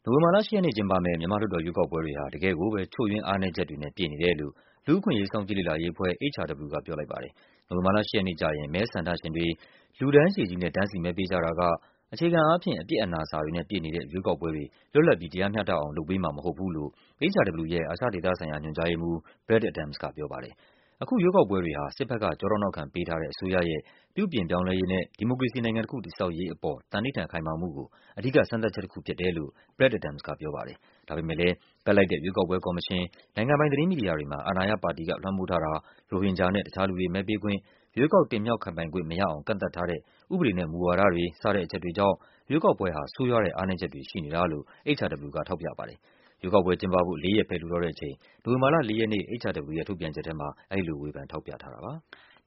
နိုဝင်ဘာလ ၈ ရက်နေ့ကျင်းပမယ့် မြန်မာ့လွှတ်တော်ရွေးကောက်ပွဲတွေဟာ တကယ့်ကိုပဲ ချို့ယွင်းအားနည်းချက်တွေနဲ့ ပြည့်နေတယ်လို့ လူ့အခွင့်အရေး စောင့်ကြည့်လေ့လာရေးအဖွဲ့ HRW ကပြောလိုက်ပါတယ်။ နိုဝင်ဘာလ ၈ ရက်နေ့ကျရင် မဲဆန္ဒရှင်တွေ လူတန်းရှည်ကြီးနဲ့ တန်းစီမဲပေးကြတာက အခြေခံအားဖြင့် အပြစ်အနာအဆာတွေနဲ့ ပြည့်နေတဲ့ ရွေးကောက်ပွဲတွေ လွတ်လပ်ပြီး တရားမျှတအောင် လုပ်ပေးမှာမဟုတ်ဘူးလို့ HRW ရဲ့ အာရှဒေသဆိုင်ရာ ညွှန်ကြားရေးမှူး Brad Adams ကပြောပါတယ်။ အခုရွေးကောက်ပွဲတွေဟာ စစ်ဘက်က ကျောထောက်နောက်ခံပေးထားတဲ့ အစိုးရရဲ့ ပြုပြင်ပြောင်းလဲရေးနဲ့ ဒီမိုကရေစီနိုင်ငံတခု တည်ဆောက်ရေးအပေါ် သန္နိဋ္ဌာန်ခိုင်မာမှုကို အဓိက စမ်းသပ်ချက်တခုဖြစ်တယ်လို့ Brad Adams ကပြောပါတယ်။ ဒါပေမဲ့လည်း ဘက်လိုက်တဲ့ ရွေးကောက်ပွဲကော်မရှင်၊ နိုင်ငံပိုင် သတင်းမီဒီယာတွေမှာ အာဏာရပါတီက လွှမ်းမိုးထားတာ၊ ရိုဟင်ဂျာနဲ့ တခြားလူတွေ မဲပေးခွင့်၊ ရွေးကောက်တင်မြှောက်ခံပိုင်ခွင့် မရအောင် ကန့်သတ်ထားတဲ့ ဥပဒေနဲ့ မူဝါဒတွေ စတဲ့အချက်တွေကြောင့် ရွေးကောက်ပွဲဟာ ဆိုးရွားတဲ့ အားနည်းချက်တွေရှိနေတာလို့ HRW က ထောက်ပြပါတယ်။ ရွေးကောက်ပွဲကျင်းပဖို့ ၄ ရက်ပဲ လိုတော့တဲ့အချိန် နိုဝင်ဘာလ ၄ ရက်နေ့ HRW ရဲ့ ထုတ်ပြန်ချက်ထဲမှာ အဲဒီလို ဝေဖန်ထောက်ပြထားတာပါ။